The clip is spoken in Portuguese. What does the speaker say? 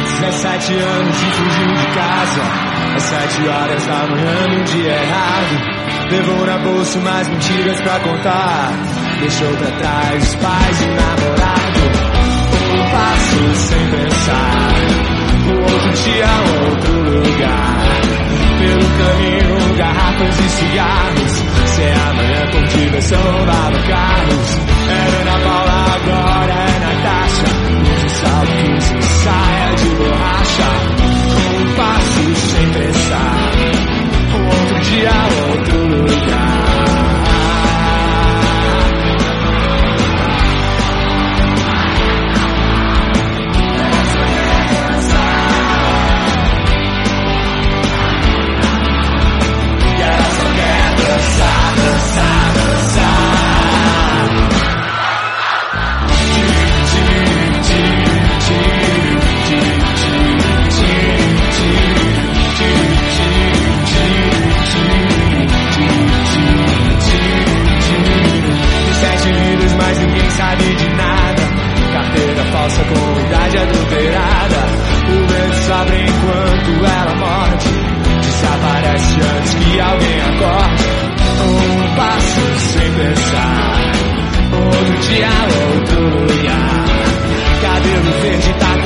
17 anos e fugiu de casa às 7 horas da manhã num dia errado. Levou na bolsa umas mentiras pra contar. Deixou pra trás os pais e o namorado. Um passo sem pensar, o outro dia, outro lugar. Pelo caminho, garrafas e cigarros. Se é amanhã com diversão, lava carros. Era Ana Paula, agora é Natasha. Um salto, 15 saia de borracha. Um passo sem pensar, um outro dia, outro lugar. Falsa com idade adulterada. O vento sobe enquanto ela morde. Desaparece antes que alguém acorde. Um passo sem pensar, outro dia, outro lugar. Cabelo verde tá